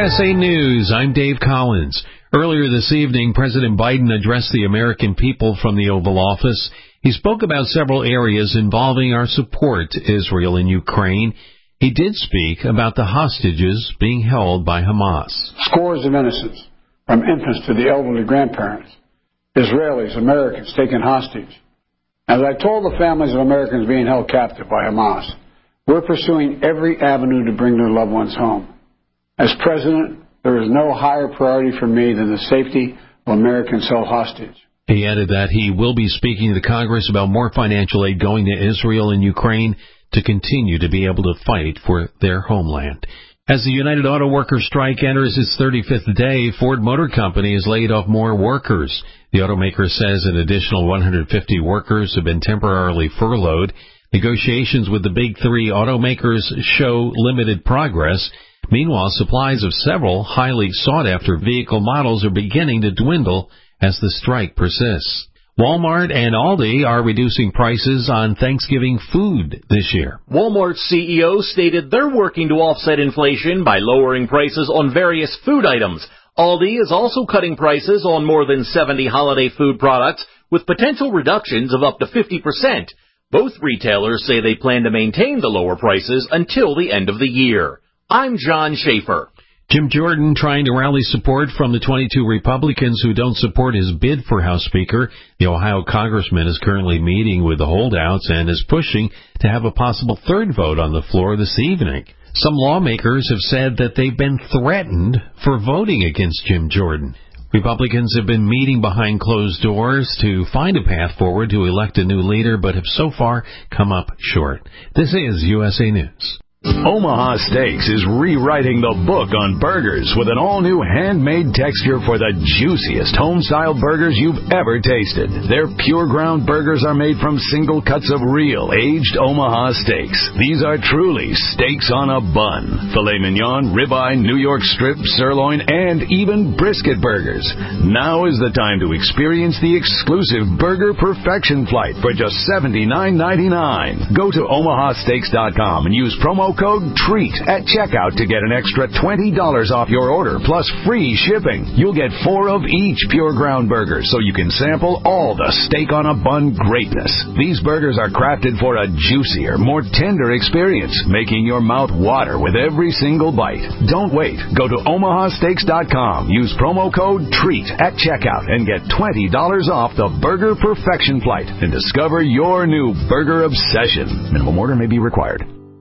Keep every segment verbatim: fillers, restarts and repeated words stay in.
S A News, I'm Dave Collins. Earlier this evening, President Biden addressed the American people from the Oval Office. He spoke about several areas involving our support to Israel and Ukraine. He did speak about the hostages being held by Hamas. Scores of innocents, from infants to the elderly grandparents, Israelis, Americans taken hostage. As I told the families of Americans being held captive by Hamas, we're pursuing every avenue to bring their loved ones home. As president, there is no higher priority for me than the safety of Americans held hostage. He added that he will be speaking to Congress about more financial aid going to Israel and Ukraine to continue to be able to fight for their homeland. As the United Auto Workers strike enters its thirty-fifth day, Ford Motor Company has laid off more workers. The automaker says an additional one hundred fifty workers have been temporarily furloughed. Negotiations with the big three automakers show limited progress. Meanwhile, supplies of several highly sought-after vehicle models are beginning to dwindle as the strike persists. Walmart and Aldi are reducing prices on Thanksgiving food this year. Walmart's C E O stated they're working to offset inflation by lowering prices on various food items. Aldi is also cutting prices on more than seventy holiday food products with potential reductions of up to fifty percent. Both retailers say they plan to maintain the lower prices until the end of the year. I'm John Schaefer. Jim Jordan trying to rally support from the twenty-two Republicans who don't support his bid for House Speaker. The Ohio congressman is currently meeting with the holdouts and is pushing to have a possible third vote on the floor this evening. Some lawmakers have said that they've been threatened for voting against Jim Jordan. Republicans have been meeting behind closed doors to find a path forward to elect a new leader, but have so far come up short. This is U S A News. Omaha Steaks is rewriting the book on burgers with an all-new handmade texture for the juiciest home-style burgers you've ever tasted. Their pure ground burgers are made from single cuts of real, aged Omaha steaks. These are truly steaks on a bun. Filet mignon, ribeye, New York strip, sirloin, and even brisket burgers. Now is the time to experience the exclusive Burger Perfection Flight for just seventy-nine ninety-nine. Go to omaha steaks dot com and use promo code TREAT at checkout to get an extra twenty dollars off your order plus free shipping. You'll get four of each pure ground burger so you can sample all the steak on a bun greatness. These burgers are crafted for a juicier, more tender experience, making your mouth water with every single bite. Don't wait. Go to omaha steaks dot com. Use promo code TREAT at checkout and get twenty dollars off the Burger Perfection Flight and discover your new burger obsession. Minimum order may be required.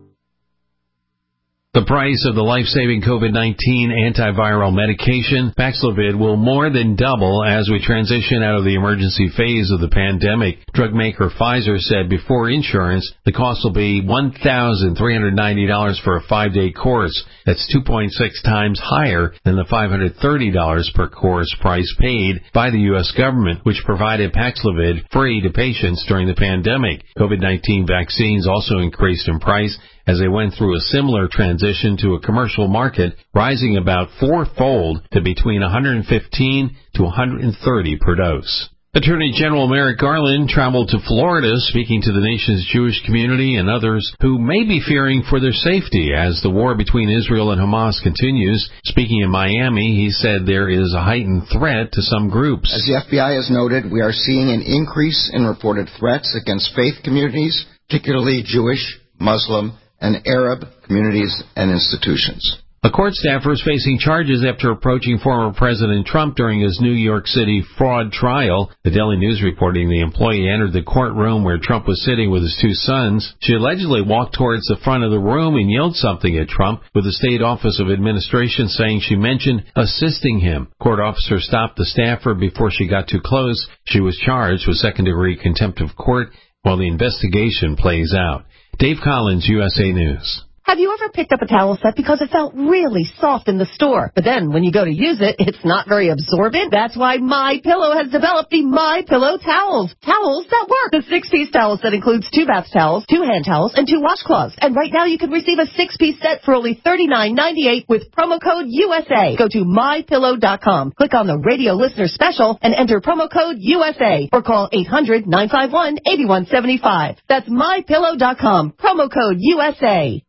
The price of the life-saving COVID nineteen antiviral medication, Paxlovid, will more than double as we transition out of the emergency phase of the pandemic. Drug maker Pfizer said before insurance, the cost will be one thousand three hundred ninety dollars for a five-day course. That's two point six times higher than the five hundred thirty dollars per course price paid by the U S government, which provided Paxlovid free to patients during the pandemic. COVID nineteen vaccines also increased in price as they went through a similar transition to a commercial market, rising about fourfold to between one hundred fifteen to one hundred thirty per dose. Attorney General Merrick Garland traveled to Florida, speaking to the nation's Jewish community and others who may be fearing for their safety as the war between Israel and Hamas continues. Speaking in Miami, he said there is a heightened threat to some groups. As the F B I has noted, we are seeing an increase in reported threats against faith communities, particularly Jewish, Muslim, and Arab communities and institutions. A court staffer is facing charges after approaching former President Trump during his New York City fraud trial. The Daily News reporting the employee entered the courtroom where Trump was sitting with his two sons. She allegedly walked towards the front of the room and yelled something at Trump, with the State Office of Administration saying she mentioned assisting him. Court officer stopped the staffer before she got too close. She was charged with second-degree contempt of court while the investigation plays out. Dave Collins, U S A News. Have you ever picked up a towel set because it felt really soft in the store, but then when you go to use it, it's not very absorbent? That's why MyPillow has developed the MyPillow towels. Towels that work. The six-piece towel set includes two bath towels, two hand towels, and two washcloths. And right now you can receive a six-piece set for only thirty-nine ninety-eight with promo code U S A. Go to my pillow dot com, click on the radio listener special, and enter promo code U S A, or call eight hundred nine five one eight one seven five. That's my pillow dot com, promo code U S A.